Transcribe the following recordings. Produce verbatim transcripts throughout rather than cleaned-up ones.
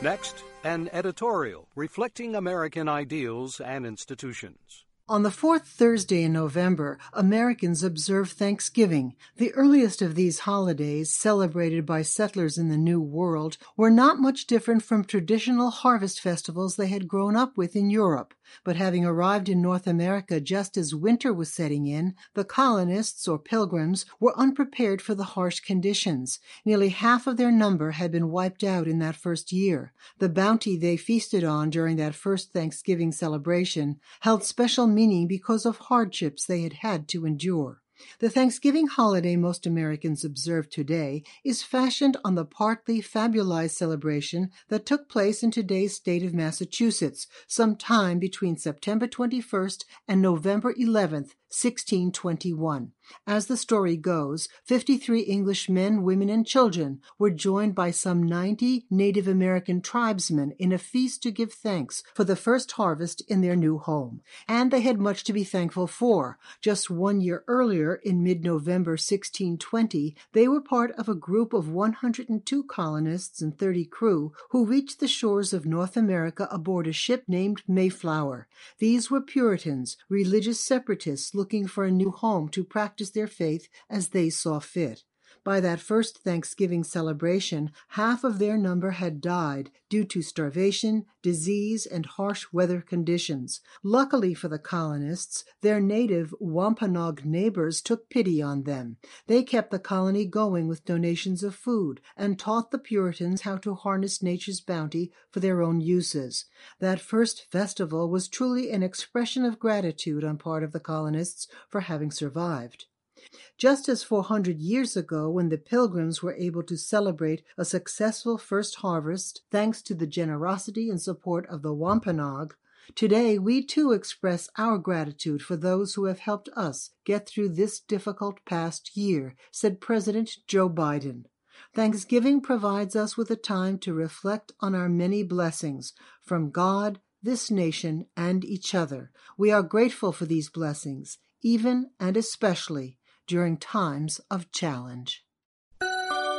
Next, an editorial reflecting American ideals and institutions. On the fourth Thursday in November, Americans observe Thanksgiving. The earliest of these holidays, celebrated by settlers in the New World, were not much different from traditional harvest festivals they had grown up with in Europe. But having arrived in North America just as winter was setting in, the colonists, or pilgrims, were unprepared for the harsh conditions. Nearly half of their number had been wiped out in that first year. The bounty they feasted on during that first Thanksgiving celebration held special meaning because of hardships they had had to endure. The Thanksgiving holiday most Americans observe today is fashioned on the partly fabulized celebration that took place in today's state of Massachusetts sometime between September twenty-first and November eleventh, sixteen twenty-one. As the story goes, fifty-three English men, women, and children were joined by some ninety Native American tribesmen in a feast to give thanks for the first harvest in their new home. And they had much to be thankful for. Just one year earlier, in mid-November sixteen twenty, they were part of a group of one hundred two colonists and thirty crew who reached the shores of North America aboard a ship named Mayflower. These were Puritans, religious separatists looking for a new home to practice their faith as they saw fit. By that first Thanksgiving celebration, half of their number had died due to starvation, disease, and harsh weather conditions. Luckily for the colonists, their native Wampanoag neighbors took pity on them. They kept the colony going with donations of food and taught the Puritans how to harness nature's bounty for their own uses. That first festival was truly an expression of gratitude on part of the colonists for having survived. Just as four hundred years ago, when the Pilgrims were able to celebrate a successful first harvest thanks to the generosity and support of the Wampanoag, today we too express our gratitude for those who have helped us get through this difficult past year, said President Joe Biden. Thanksgiving provides us with a time to reflect on our many blessings from God, this nation, and each other. We are grateful for these blessings, even and especially during times of challenge.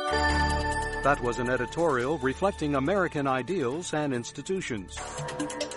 That was an editorial reflecting American ideals and institutions.